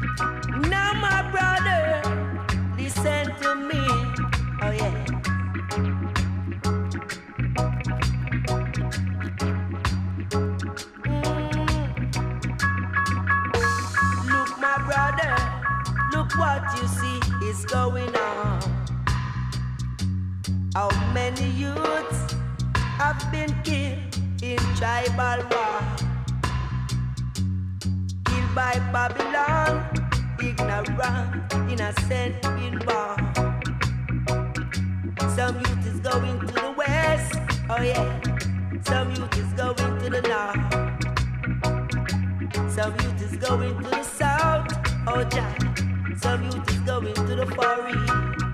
Now, my brother, listen to me. Oh, yeah. Look, my brother, look what you see is going on. How many youths have been killed in tribal war? Killed by Babylon, ignorant, innocent in war. Some youth is going to the west, oh yeah. Some youth is going to the north. Some youth is going to the south, oh yeah. Some youth is going to the far east.